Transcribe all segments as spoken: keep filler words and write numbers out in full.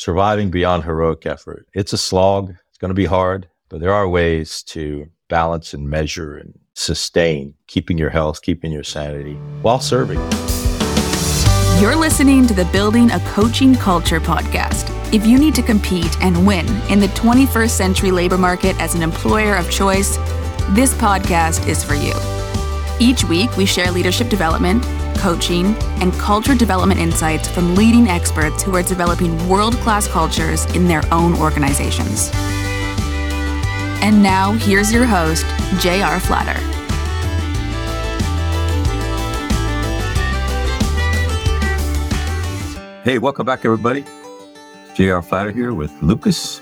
surviving beyond heroic effort. It's a slog. It's going to be hard, but there are ways to balance and measure and sustain, keeping your health, keeping your sanity while serving. You're listening to the Building a Coaching Culture podcast. If you need to compete and win in the twenty-first century labor market as an employer of choice, this podcast is for you. Each week, we share leadership development, coaching, and culture development insights from leading experts who are developing world-class cultures in their own organizations. And now, here's your host, J R Flatter. Hey, welcome back, everybody. J R Flatter here with Lucas.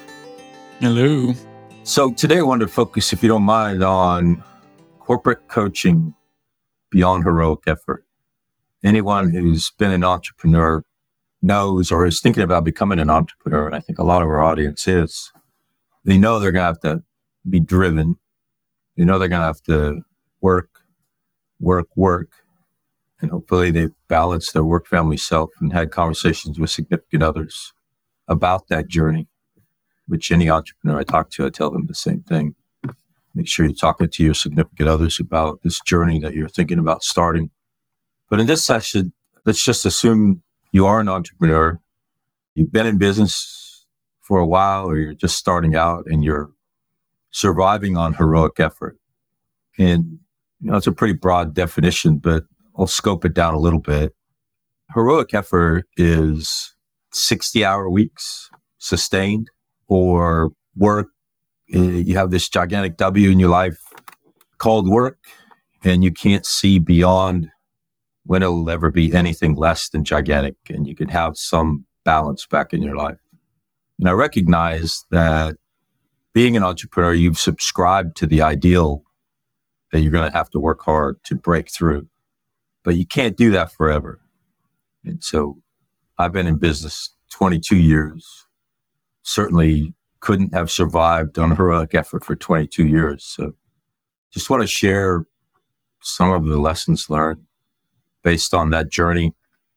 Hello. So today I wanted to focus, if you don't mind, on corporate coaching beyond heroic effort. Anyone who's been an entrepreneur knows or is thinking about becoming an entrepreneur, and I think a lot of our audience is, they know they're going to have to be driven. They know they're going to have to work, work, work. And hopefully they've balanced their work-family self and had conversations with significant others about that journey, which any entrepreneur I talk to, I tell them the same thing. Make sure you're talking to your significant others about this journey that you're thinking about starting. But in this session, let's just assume you are an entrepreneur. You've been in business for a while, or you're just starting out and you're surviving on heroic effort. And, you know, it's a pretty broad definition, but I'll scope it down a little bit. Heroic effort is sixty-hour weeks sustained, or work. You have this gigantic W in your life called work, and you can't see beyond when it'll ever be anything less than gigantic, and you can have some balance back in your life. And I recognize that being an entrepreneur, you've subscribed to the ideal that you're going to have to work hard to break through, but you can't do that forever. And so I've been in business twenty-two years, certainly couldn't have survived on heroic effort for twenty-two years. So just want to share some of the lessons learned based on that journey,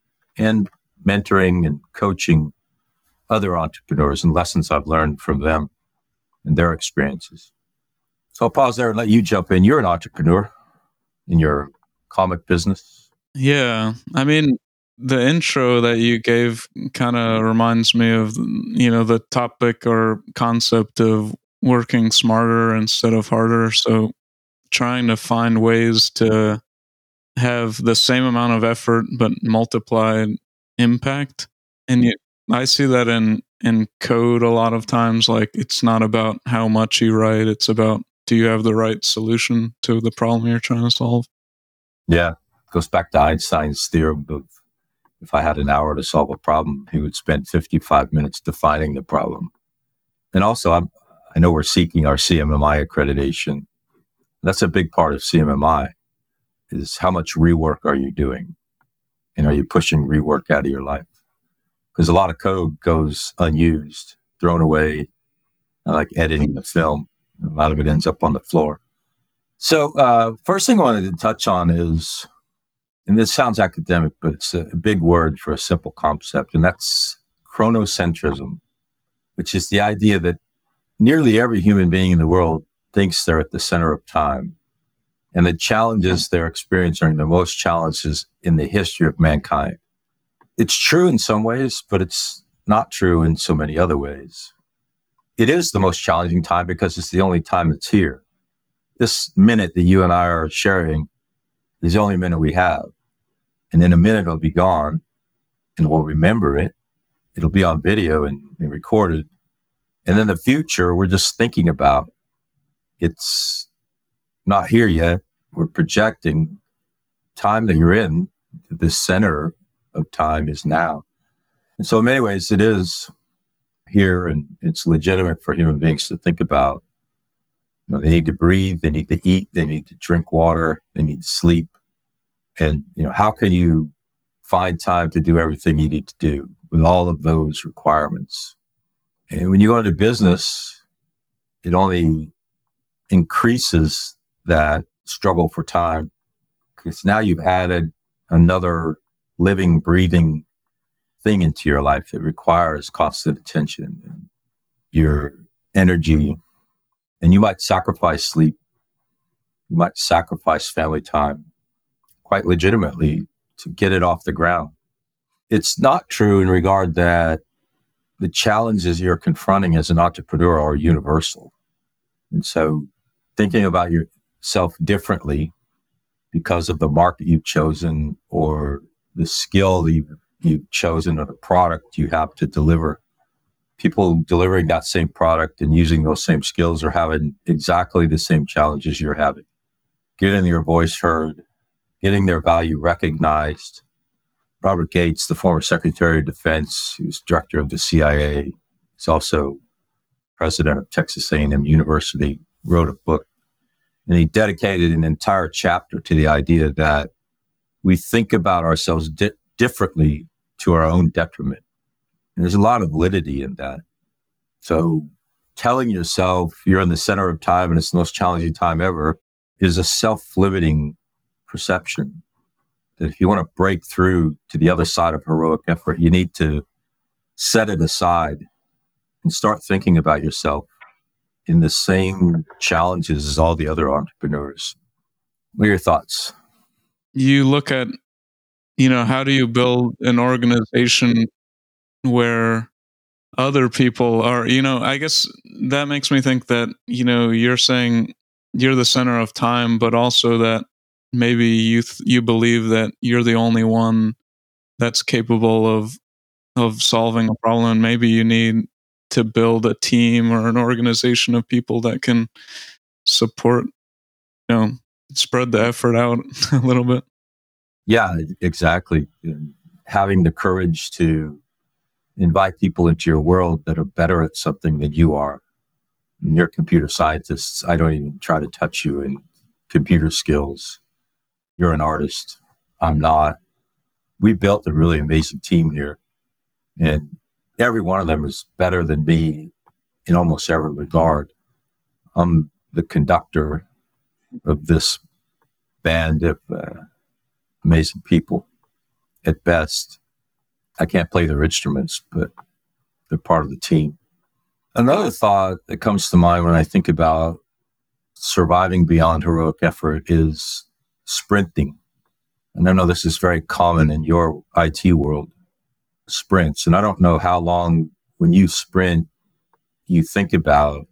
and mentoring and coaching other entrepreneurs and lessons I've learned from them and their experiences. So I'll pause there and let you jump in. You're an entrepreneur in your comic business. Yeah. I mean, the intro that you gave kind of reminds me of, you know, the topic or concept of working smarter instead of harder. So trying to find ways to have the same amount of effort, but multiplied impact. And you, I see that in, in code a lot of times. Like, it's not about how much you write. It's about, do you have the right solution to the problem you're trying to solve? Yeah. It goes back to Einstein's theorem of, if I had an hour to solve a problem, he would spend fifty-five minutes defining the problem. And also, I'm, I know we're seeking our C M M I accreditation. That's a big part of C M M I, is how much rework are you doing? And are you pushing rework out of your life? Because a lot of code goes unused, thrown away, like editing the film. A lot of it ends up on the floor. So uh, first thing I wanted to touch on is, and this sounds academic, but it's a big word for a simple concept, and that's chronocentrism, which is the idea that nearly every human being in the world thinks they're at the center of time. And the challenges they're experiencing are the most challenges in the history of mankind. It's true in some ways, but it's not true in so many other ways. It is the most challenging time because it's the only time it's here. This minute that you and I are sharing is the only minute we have. And in a minute, it'll be gone, and we'll remember it. It'll be on video and, and recorded. And then the future, we're just thinking about. It's not here yet. We're projecting. Time that you're in, the center of time is now. And so in many ways, it is here, and it's legitimate for human beings to think about. You know, they need to breathe, they need to eat, they need to drink water, they need to sleep. And, you know, how can you find time to do everything you need to do with all of those requirements? And when you go into business, it only increases that struggle for time, because now you've added another living, breathing thing into your life that requires constant attention and your energy. And you might sacrifice sleep. You might sacrifice family time quite legitimately to get it off the ground. It's not true in regard that the challenges you're confronting as an entrepreneur are universal. And so thinking about yourself differently because of the market you've chosen or the skill you've, you've chosen or the product you have to deliver, people delivering that same product and using those same skills are having exactly the same challenges you're having. Getting your voice heard, getting their value recognized. Robert Gates, the former Secretary of Defense, who's director of the C I A, he's also president of Texas A and M University, wrote a book, and he dedicated an entire chapter to the idea that we think about ourselves di- differently to our own detriment. And there's a lot of validity in that. So telling yourself you're in the center of time and it's the most challenging time ever is a self-limiting perception. That if you want to break through to the other side of heroic effort, you need to set it aside and start thinking about yourself in the same challenges as all the other entrepreneurs. What are your thoughts? You look at, you know, how do you build an organization where other people are, you know, I guess that makes me think that, you know, you're saying you're the center of time, but also that maybe you th- you believe that you're the only one that's capable of of solving a problem. And maybe you need to build a team or an organization of people that can support, you know, spread the effort out a little bit. Yeah, exactly. Having the courage to invite people into your world that are better at something than you are. And you're computer scientists. I don't even try to touch you in computer skills. You're an artist. I'm not. We built a really amazing team here. And every one of them is better than me in almost every regard. I'm the conductor of this band of uh, amazing people at best. I can't play their instruments, but they're part of the team. Another thought that comes to mind when I think about surviving beyond heroic effort is sprinting. And I know this is very common in your I T world, sprints. And I don't know how long when you sprint you think about,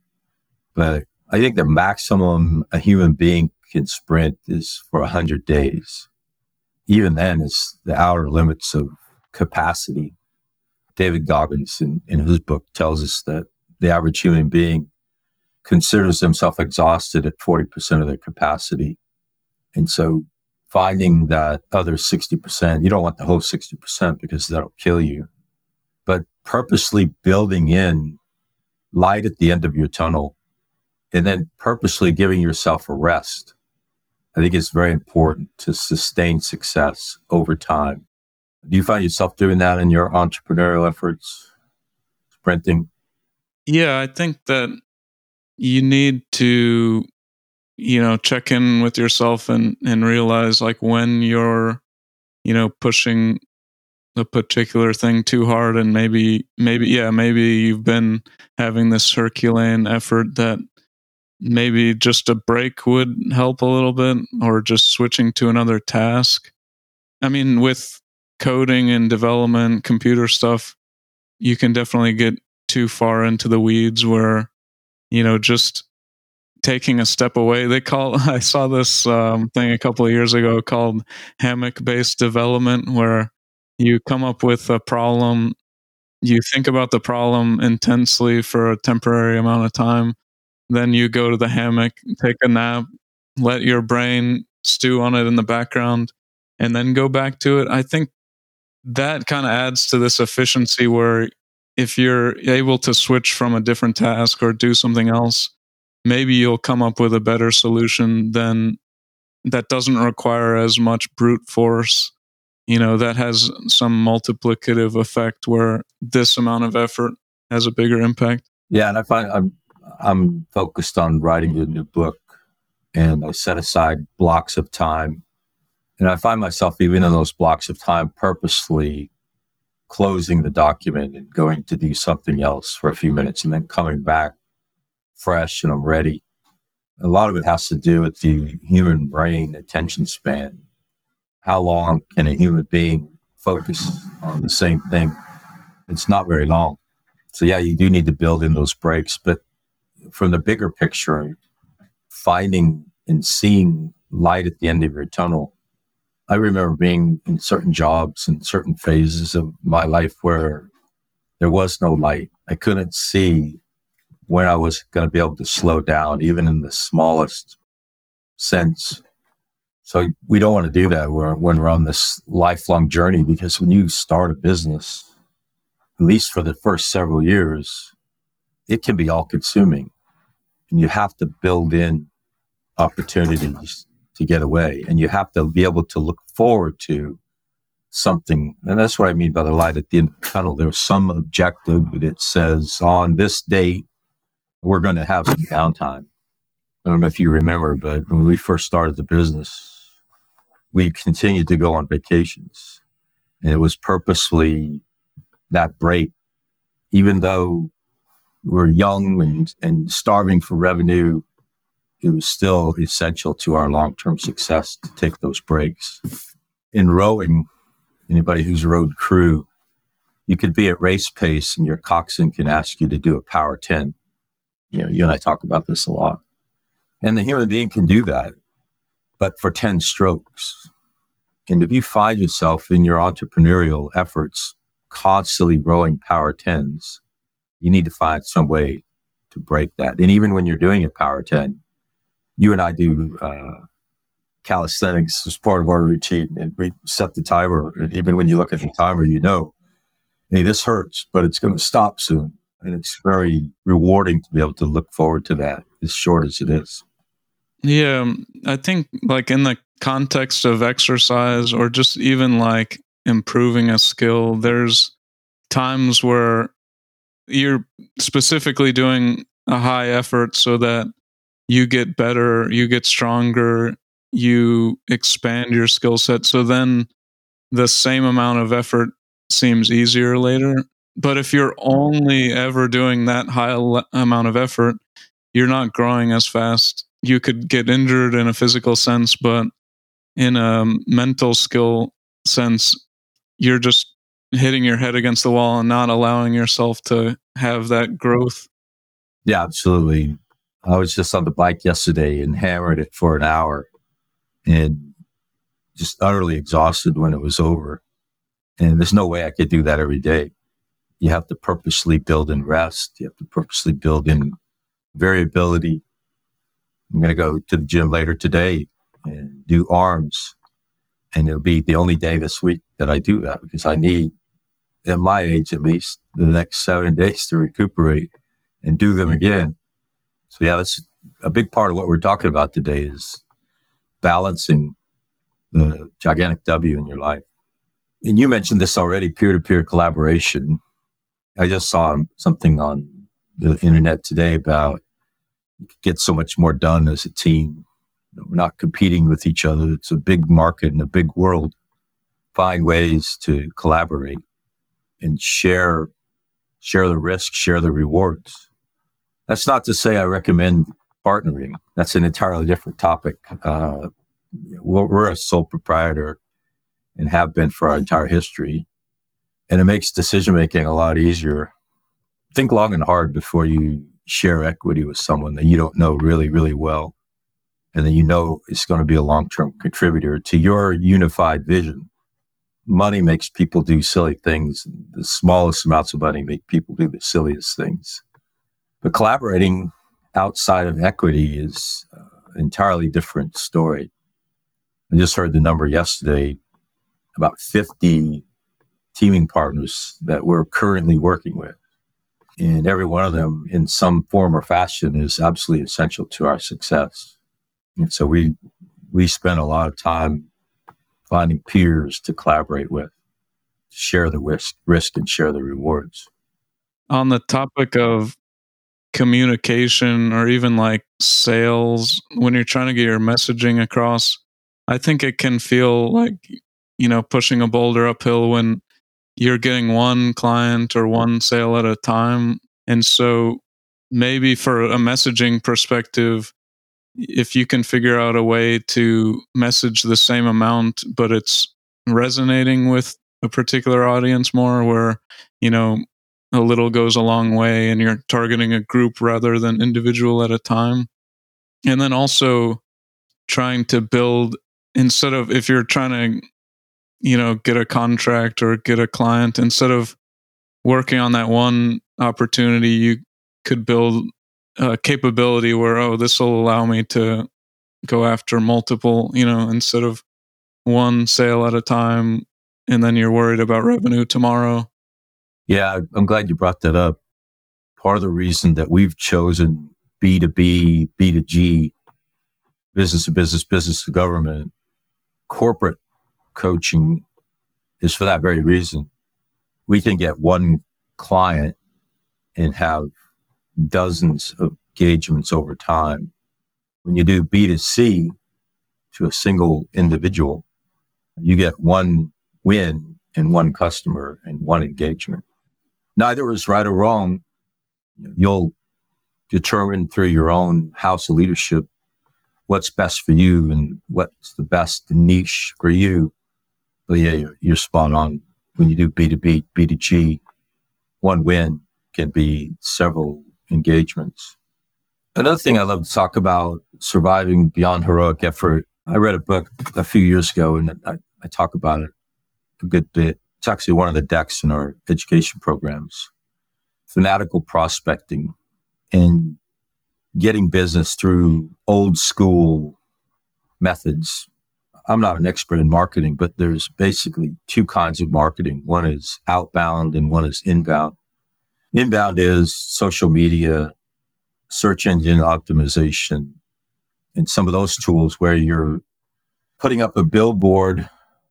but I think the maximum a human being can sprint is for one hundred days. Even then, it's the outer limits of capacity. David Goggins, in, in his book, tells us that the average human being considers themselves exhausted at forty percent of their capacity. And so finding that other sixty percent, you don't want the whole sixty percent because that'll kill you, but purposely building in light at the end of your tunnel and then purposely giving yourself a rest. I think it's very important to sustain success over time. Do you find yourself doing that in your entrepreneurial efforts, sprinting? Yeah, I think that you need to, you know, check in with yourself and, and realize like when you're, you know, pushing a particular thing too hard and maybe, maybe, yeah, maybe you've been having this Herculean effort that maybe just a break would help a little bit, or just switching to another task. I mean, with coding and development, computer stuff, you can definitely get too far into the weeds where, you know, just taking a step away. They call, I saw this um, thing a couple of years ago called hammock-based development, where you come up with a problem, you think about the problem intensely for a temporary amount of time, then you go to the hammock, take a nap, let your brain stew on it in the background, and then go back to it. I think that kind of adds to this efficiency where if you're able to switch from a different task or do something else, maybe you'll come up with a better solution than that doesn't require as much brute force. You know, that has some multiplicative effect where this amount of effort has a bigger impact. Yeah, and I find I'm I'm focused on writing a new book, and I set aside blocks of time. And I find myself, even in those blocks of time, purposely closing the document and going to do something else for a few minutes and then coming back fresh and I'm ready. A lot of it has to do with the human brain attention span. How long can a human being focus on the same thing? It's not very long. So yeah, you do need to build in those breaks, but from the bigger picture, finding and seeing light at the end of your tunnel. I remember being in certain jobs and certain phases of my life where there was no light. I couldn't see when I was going to be able to slow down, even in the smallest sense. So we don't want to do that when we're on this lifelong journey, because when you start a business, at least for the first several years, it can be all consuming. And you have to build in opportunities to get away. And you have to be able to look forward to something. And that's what I mean by the light at the end of the tunnel. There's some objective that says on this date, we're going to have some downtime. I don't know if you remember, but when we first started the business, we continued to go on vacations. And it was purposely that break, even though we're young and, and starving for revenue, it was still essential to our long-term success to take those breaks. In rowing, anybody who's rowed crew, you could be at race pace and your coxswain can ask you to do a power ten. You know, you and I talk about this a lot. And the human being can do that, but for ten strokes. And if you find yourself in your entrepreneurial efforts constantly rowing power tens, you need to find some way to break that. And even when you're doing a power ten, you and I do uh, calisthenics as part of our routine, and we set the timer. And even when you look at the timer, you know, hey, this hurts, but it's going to stop soon. And it's very rewarding to be able to look forward to that, as short as it is. Yeah, I think like in the context of exercise or just even like improving a skill, there's times where you're specifically doing a high effort so that you get better, you get stronger, you expand your skill set. So then the same amount of effort seems easier later. But if you're only ever doing that high le- amount of effort, you're not growing as fast. You could get injured in a physical sense, but in a mental skill sense, you're just hitting your head against the wall and not allowing yourself to have that growth. Yeah, absolutely. I was just on the bike yesterday and hammered it for an hour and just utterly exhausted when it was over. And there's no way I could do that every day. You have to purposely build in rest. You have to purposely build in variability. I'm going to go to the gym later today and do arms. And it'll be the only day this week that I do that, because I need, at my age at least, the next seven days to recuperate and do them again. So yeah, that's a big part of what we're talking about today, is balancing the gigantic W in your life. And you mentioned this already, peer-to-peer collaboration. I just saw something on the internet today about you could get so much more done as a team. We're not competing with each other. It's a big market and a big world. Find ways to collaborate and share, share the risk, share the rewards. That's not to say I recommend partnering. That's an entirely different topic. Uh, we're, we're a sole proprietor and have been for our entire history. And it makes decision-making a lot easier. Think long and hard before you share equity with someone that you don't know really, really well, and that you know is going to be a long-term contributor to your unified vision. Money makes people do silly things. The smallest amounts of money make people do the silliest things. But collaborating outside of equity is an entirely different story. I just heard the number yesterday, about fifty teaming partners that we're currently working with. And every one of them in some form or fashion is absolutely essential to our success. And so we we spend a lot of time finding peers to collaborate with, share the risk, risk and share the rewards. On the topic of communication or even like sales, when you're trying to get your messaging across, I think it can feel like, you know, pushing a boulder uphill when you're getting one client or one sale at a time. And so maybe for a messaging perspective, if you can figure out a way to message the same amount, but it's resonating with a particular audience more, where, you know, a little goes a long way and you're targeting a group rather than individual at a time. And then also trying to build, instead of, if you're trying to, you know, get a contract or get a client, instead of working on that one opportunity, you could build a capability where, oh, this will allow me to go after multiple, you know, instead of one sale at a time, and then you're worried about revenue tomorrow. Yeah, I'm glad you brought that up. Part of the reason that we've chosen B two B, B two G, business to business, business to government, corporate coaching is for that very reason. We can get one client and have dozens of engagements over time. When you do B two C to a single individual, you get one win and one customer and one engagement. Neither is right or wrong. You'll determine through your own house of leadership what's best for you and what's the best niche for you. But yeah, you're, you're spot on. When you do B two B, B two G, one win can be several engagements. Another thing I love to talk about, surviving beyond heroic effort. I read a book a few years ago, and I, I talk about it a good bit. It's actually one of the decks in our education programs. Fanatical prospecting and getting business through old school methods. I'm not an expert in marketing, but there's basically two kinds of marketing. One is outbound and one is inbound. Inbound is social media, search engine optimization, and some of those tools where you're putting up a billboard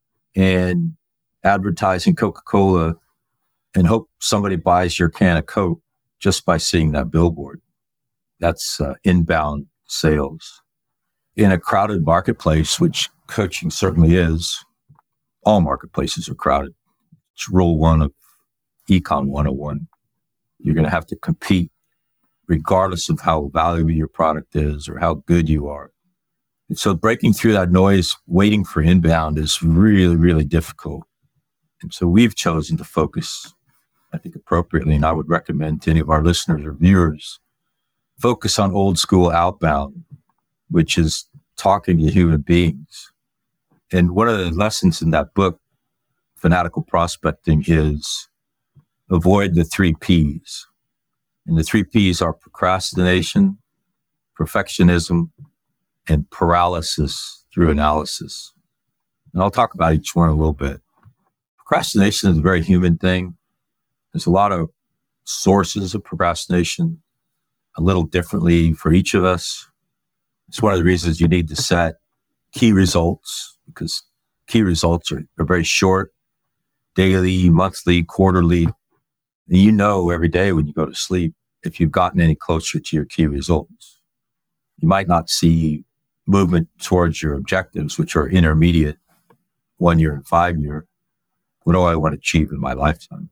and advertising Coca-Cola and hope somebody buys your can of Coke just by seeing that billboard. That's uh, inbound sales. In a crowded marketplace, which coaching certainly is, all marketplaces are crowded. It's rule one of Econ one oh one. You're going to have to compete regardless of how valuable your product is or how good you are. And so breaking through that noise, waiting for inbound is really, really difficult. And so we've chosen to focus, I think, appropriately, and I would recommend to any of our listeners or viewers, focus on old school outbound, which is talking to human beings. And one of the lessons in that book, Fanatical Prospecting, is avoid the three P's. And the three P's are procrastination, perfectionism, and paralysis through analysis. And I'll talk about each one a little bit. Procrastination is a very human thing. There's a lot of sources of procrastination, a little differently for each of us. It's one of the reasons you need to set key results, because key results are, are very short, daily, monthly, quarterly. And you know every day when you go to sleep if you've gotten any closer to your key results. You might not see movement towards your objectives, which are intermediate, one year and five year. What do I want to achieve in my lifetime?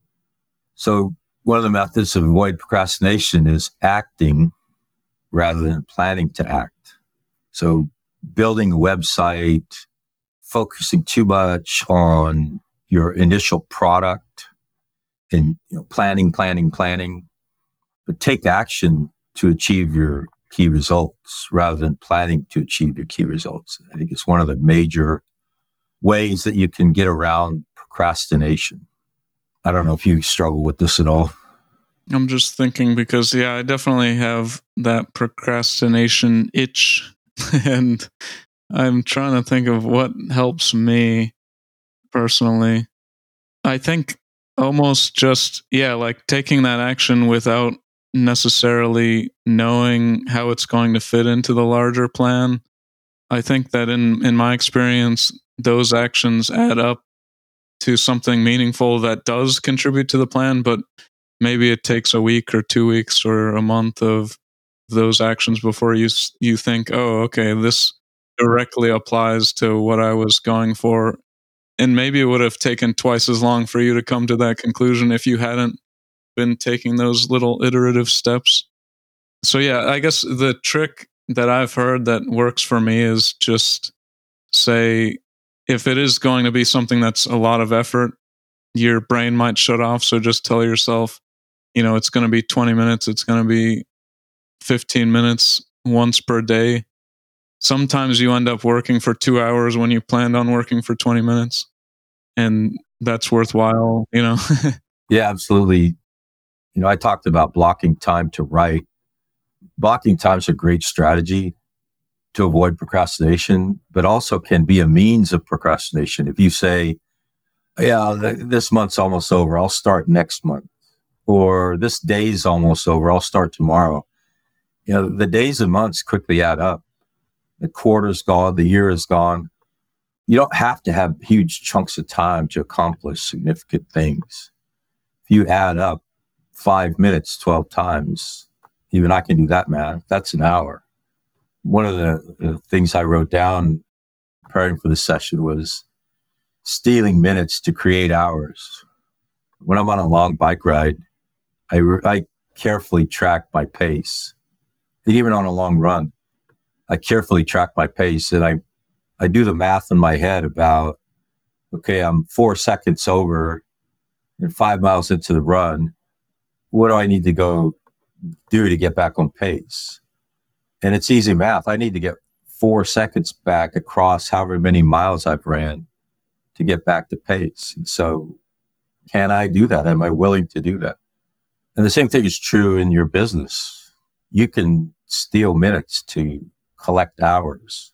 So one of the methods to avoid procrastination is acting rather than planning to act. So building a website, focusing too much on your initial product and, you know, planning, planning, planning, but take action to achieve your key results rather than planning to achieve your key results. I think it's one of the major ways that you can get around procrastination. I don't know if you struggle with this at all. I'm just thinking because, yeah, I definitely have that procrastination itch. And I'm trying to think of what helps me personally. I think almost just, yeah, like taking that action without necessarily knowing how it's going to fit into the larger plan. I think that in, in my experience, those actions add up to something meaningful that does contribute to the plan, but maybe it takes a week or two weeks or a month of those actions before you you think, oh, okay, this directly applies to what I was going for. and maybe it would have taken twice as long for you to come to that conclusion if you hadn't been taking those little iterative steps. So yeah, I guess the trick that I've heard that works for me is just say, if it is going to be something that's a lot of effort, your brain might shut off. So just tell yourself, you know, it's going to be twenty minutes. It's going to be fifteen minutes once per day. Sometimes you end up working for two hours when you planned on working for twenty minutes. And that's worthwhile, you know? Yeah, absolutely. You know, I talked about blocking time to write. Blocking time is a great strategy to avoid procrastination, but also can be a means of procrastination. If you say, yeah, th- this month's almost over, I'll start next month. Or this day's almost over, I'll start tomorrow. You know, the days and months quickly add up. The quarter's gone, the year is gone. You don't have to have huge chunks of time to accomplish significant things. If you add up five minutes twelve times, even I can do that math, that's an hour. One of the, the things I wrote down preparing for this session was stealing minutes to create hours. When I'm on a long bike ride, I, re- I carefully track my pace. And even on a long run, I carefully track my pace, and I, I do the math in my head about, okay, I'm four seconds over and five miles into the run. What do I need to go do to get back on pace? And it's easy math. I need to get four seconds back across however many miles I've ran to get back to pace. And so can I do that? Am I willing to do that? And the same thing is true in your business. You can steal minutes to collect hours.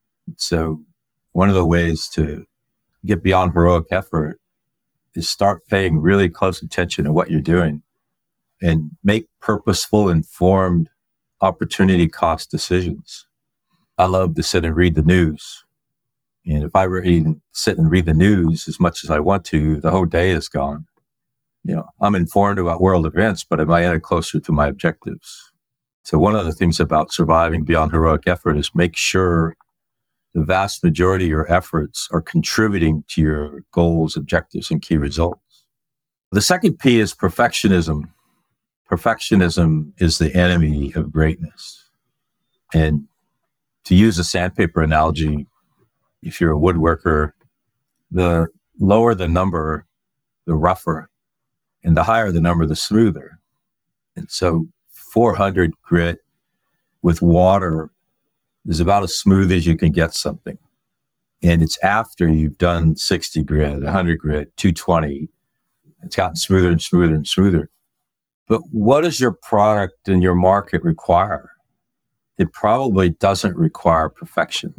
So one of the ways to get beyond heroic effort is start paying really close attention to what you're doing and make purposeful, informed opportunity cost decisions. I love to sit and read the news. And if I read, sit and read the news as much as I want to, the whole day is gone. You know, I'm informed about world events, but am I any closer to my objectives? So one of the things about surviving beyond heroic effort is make sure the vast majority of your efforts are contributing to your goals, objectives, and key results. The second P is perfectionism. Perfectionism is the enemy of greatness. And to use a sandpaper analogy, if you're a woodworker, the lower the number, the rougher, and the higher the number, the smoother. And so four hundred grit with water is about as smooth as you can get something. And it's after you've done sixty grit, one hundred grit, two twenty. It's gotten smoother and smoother and smoother. But what does your product and your market require? It probably doesn't require perfection.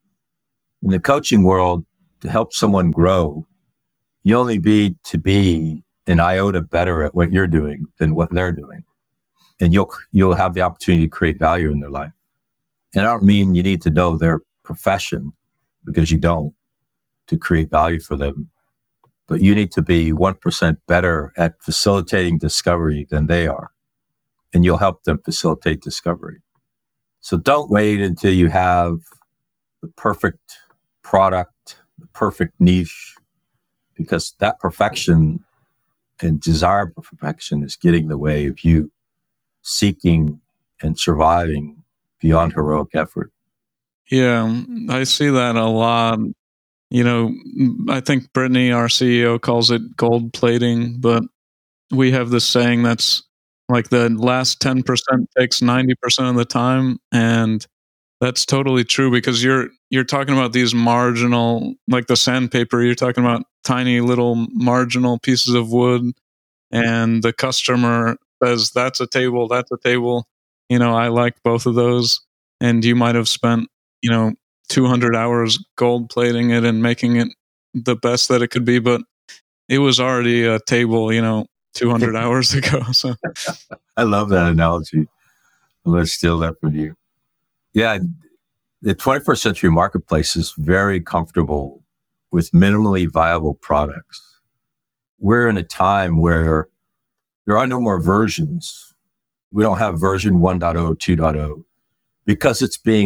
In the coaching world, to help someone grow, you only need to be an iota better at what you're doing than what they're doing. And you'll you'll have the opportunity to create value in their life. And I don't mean you need to know their profession, because you don't, to create value for them. But you need to be one percent better at facilitating discovery than they are. And you'll help them facilitate discovery. So don't wait until you have the perfect product, the perfect niche, because that perfection and desire for perfection is getting in the way of you seeking and surviving beyond heroic effort. Yeah, I see that a lot. You know, I think Brittany, our C E O, calls it gold plating, but we have this saying that's like the last ten percent takes ninety percent of the time. And that's totally true, because you're you're talking about these marginal, like the sandpaper, you're talking about tiny little marginal pieces of wood, and the customer says, that's a table, that's a table. You know, I like both of those. And you might have spent, you know, two hundred hours gold plating it and making it the best that it could be, but it was already a table, you know, two hundred hours ago. So I love that analogy. I'm going to steal that from you. Yeah, the twenty-first century marketplace is very comfortable with minimally viable products. We're in a time where there are no more versions. We don't have version one point oh, two point oh, because it's being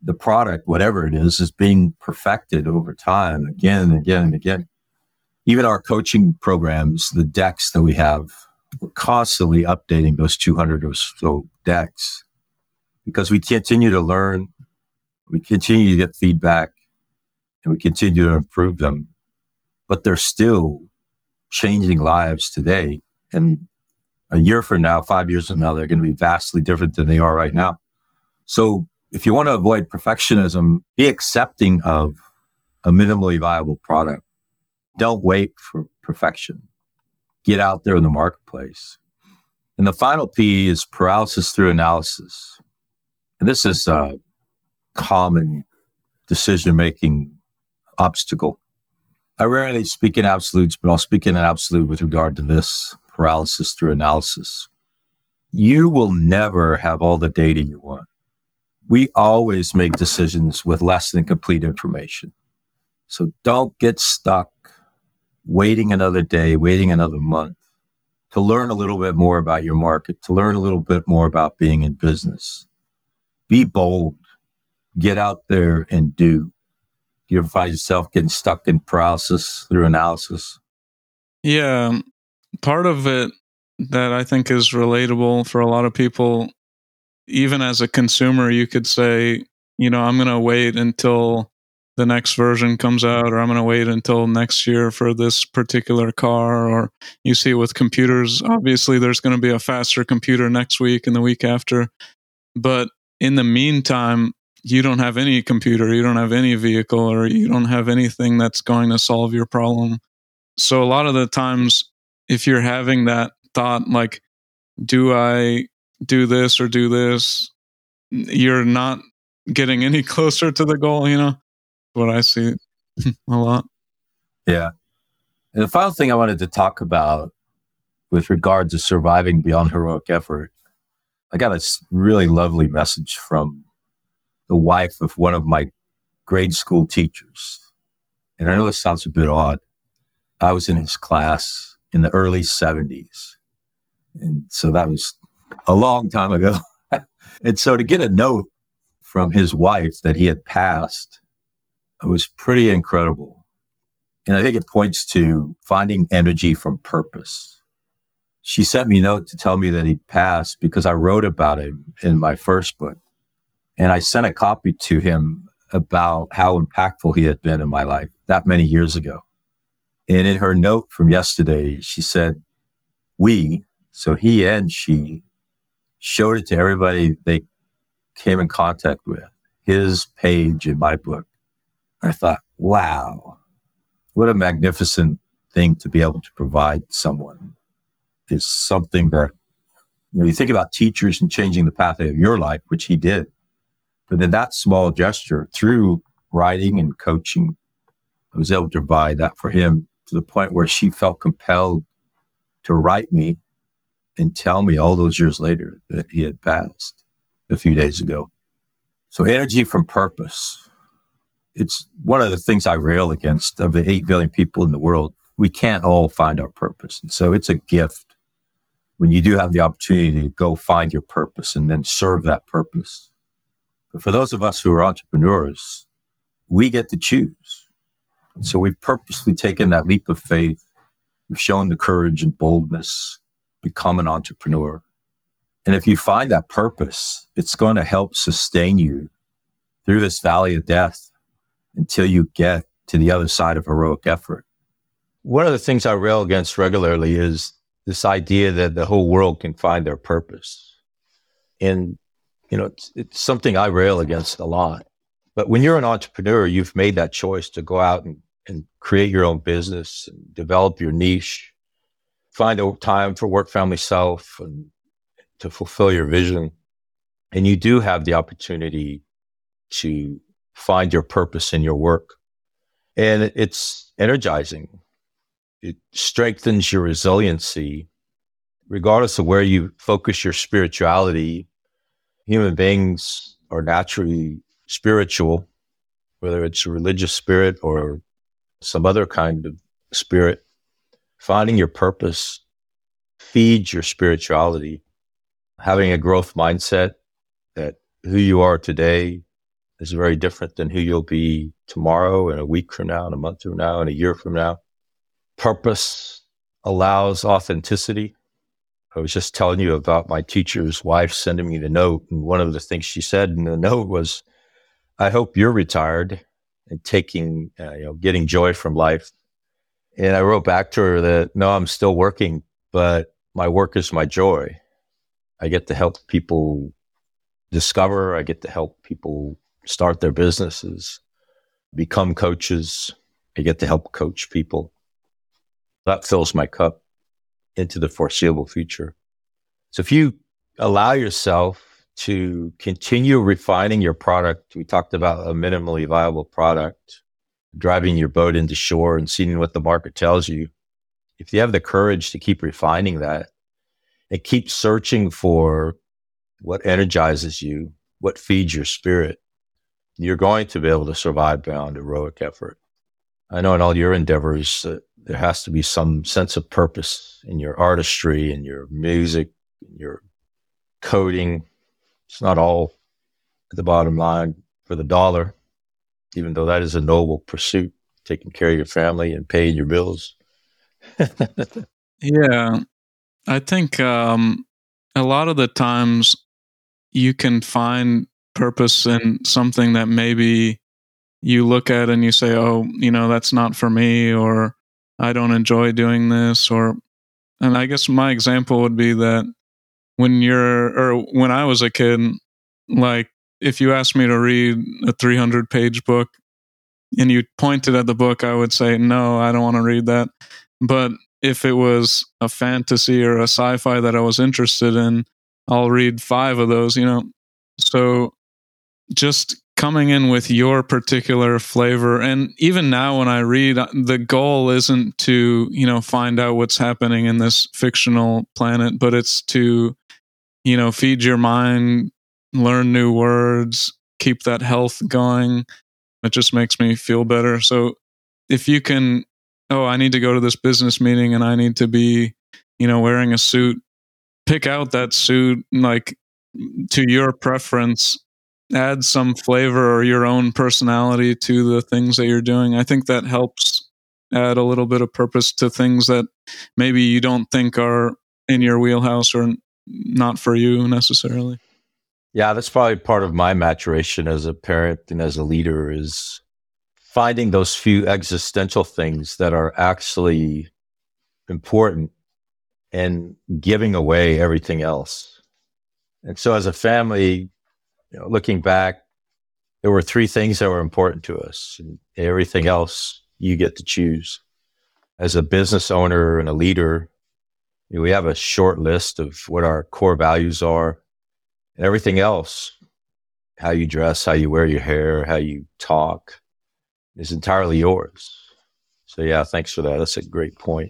the product, whatever it is, is being perfected over time, again and again and again. Even our coaching programs, the decks that we have, we're constantly updating those two hundred or so decks because we continue to learn, we continue to get feedback, and we continue to improve them. But they're still changing lives today. And a year from now, five years from now, they're going to be vastly different than they are right now. So if you want to avoid perfectionism, be accepting of a minimally viable product. Don't wait for perfection. Get out there in the marketplace. And the final P is paralysis through analysis. And this is a common decision-making obstacle. I rarely speak in absolutes, but I'll speak in an absolute with regard to this paralysis through analysis. You will never have all the data you want. We always make decisions with less than complete information. So don't get stuck waiting another day, waiting another month to learn a little bit more about your market, to learn a little bit more about being in business. Be bold. Get out there and do. You ever find yourself getting stuck in paralysis through analysis? Yeah. Part of it that I think is relatable for a lot of people, even as a consumer, you could say, you know, I'm going to wait until the next version comes out, or I'm going to wait until next year for this particular car. Or you see with computers, obviously there's going to be a faster computer next week and the week after. But in the meantime, you don't have any computer, you don't have any vehicle, or you don't have anything that's going to solve your problem. So a lot of the times, if you're having that thought, like, do I do this or do this? You're not getting any closer to the goal, you know? What I see a lot. Yeah. And the final thing I wanted to talk about with regard to surviving beyond heroic effort, I got a really lovely message from the wife of one of my grade school teachers. And I know this sounds a bit odd. I was in his class in the early seventies. And so that was a long time ago. And so to get a note from his wife that he had passed, it was pretty incredible. And I think it points to finding energy from purpose. She sent me a note to tell me that he passed because I wrote about him in my first book. And I sent a copy to him about how impactful he had been in my life that many years ago. And in her note from yesterday, she said, we, so he and she, showed it to everybody they came in contact with, his page in my book. I thought, wow, what a magnificent thing to be able to provide someone. Is something that, you know, you think about teachers and changing the path of your life, which he did. But in that small gesture, through writing and coaching, I was able to provide that for him to the point where she felt compelled to write me and tell me all those years later that he had passed a few days ago. So energy from purpose. It's one of the things I rail against. Of the eight billion people in the world, we can't all find our purpose. And so it's a gift when you do have the opportunity to go find your purpose and then serve that purpose. But for those of us who are entrepreneurs, we get to choose. And so we've purposely taken that leap of faith. We've shown the courage and boldness, become an entrepreneur. And if you find that purpose, it's going to help sustain you through this valley of death until you get to the other side of heroic effort. One of the things I rail against regularly is this idea that the whole world can find their purpose. And, you know, it's, it's something I rail against a lot. But when you're an entrepreneur, you've made that choice to go out and, and create your own business, and develop your niche, find a time for work, family, self, and to fulfill your vision. And you do have the opportunity to find your purpose in your work. And it's energizing. It strengthens your resiliency. Regardless of where you focus your spirituality, human beings are naturally spiritual, whether it's a religious spirit or some other kind of spirit. Finding your purpose feeds your spirituality. Having a growth mindset that who you are today is very different than who you'll be tomorrow and a week from now and a month from now and a year from now. Purpose allows authenticity. I was just telling you about my teacher's wife sending me the note. And one of the things she said in the note was, I hope you're retired and taking, uh, you know, getting joy from life. And I wrote back to her that, no, I'm still working, but my work is my joy. I get to help people discover. I get to help people start their businesses, become coaches. I get to help coach people. That fills my cup into the foreseeable future. So if you allow yourself to continue refining your product, we talked about a minimally viable product, driving your boat into shore and seeing what the market tells you. If you have the courage to keep refining that and keep searching for what energizes you, what feeds your spirit, you're going to be able to survive beyond heroic effort. I know in all your endeavors, uh, there has to be some sense of purpose in your artistry, in your music, in your coding. It's not all at the bottom line for the dollar, even though that is a noble pursuit, taking care of your family and paying your bills. Yeah, I think um, a lot of the times you can find purpose in something that maybe you look at and you say, oh, you know, that's not for me, or I don't enjoy doing this. Or, and I guess my example would be that when you're, or when I was a kid, like if you asked me to read a three hundred page book and you pointed at the book, I would say, no, I don't want to read that. But if it was a fantasy or a sci-fi that I was interested in, I'll read five of those, you know. So just coming in with your particular flavor. And even now when I read, the goal isn't to, you know, find out what's happening in this fictional planet, but it's to, you know, feed your mind, learn new words, keep that health going. It just makes me feel better. So if you can, oh, I need to go to this business meeting and I need to be, you know, wearing a suit, pick out that suit, like to your preference, add some flavor or your own personality to the things that you're doing. I think that helps add a little bit of purpose to things that maybe you don't think are in your wheelhouse or not for you necessarily. Yeah, that's probably part of my maturation as a parent and as a leader, is finding those few existential things that are actually important and giving away everything else. And so as a family, you know, looking back, there were three things that were important to us, and everything else you get to choose. As a business owner and a leader, you know, we have a short list of what our core values are. And everything else, how you dress, how you wear your hair, how you talk, is entirely yours. So yeah, thanks for that. That's a great point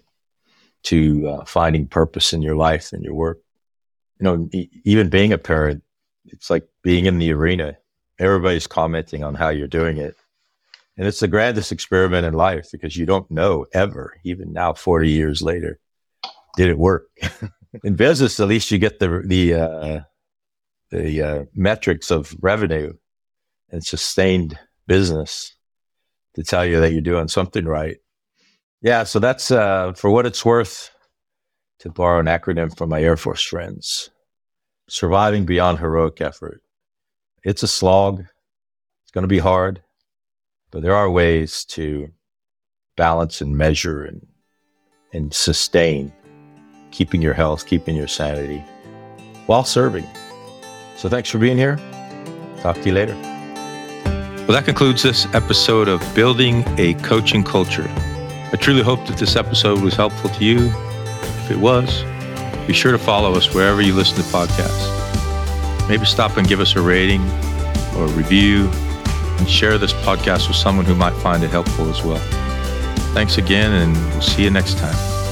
to uh, finding purpose in your life and your work. You know, e- even being a parent, it's like being in the arena. Everybody's commenting on how you're doing it. And it's the grandest experiment in life, because you don't know ever, even now, forty years later, did it work? In business, at least you get the, the, uh, the uh, metrics of revenue and sustained business to tell you that you're doing something right. Yeah, so that's, uh, for what it's worth, to borrow an acronym from my Air Force friends, surviving beyond heroic effort. It's a slog. It's going to be hard, but there are ways to balance and measure and, and sustain, keeping your health, keeping your sanity while serving. So thanks for being here. Talk to you later. Well, that concludes this episode of Building a Coaching Culture. I truly hope that this episode was helpful to you. If it was, be sure to follow us wherever you listen to podcasts. Maybe stop and give us a rating or a review, and share this podcast with someone who might find it helpful as well. Thanks again, and we'll see you next time.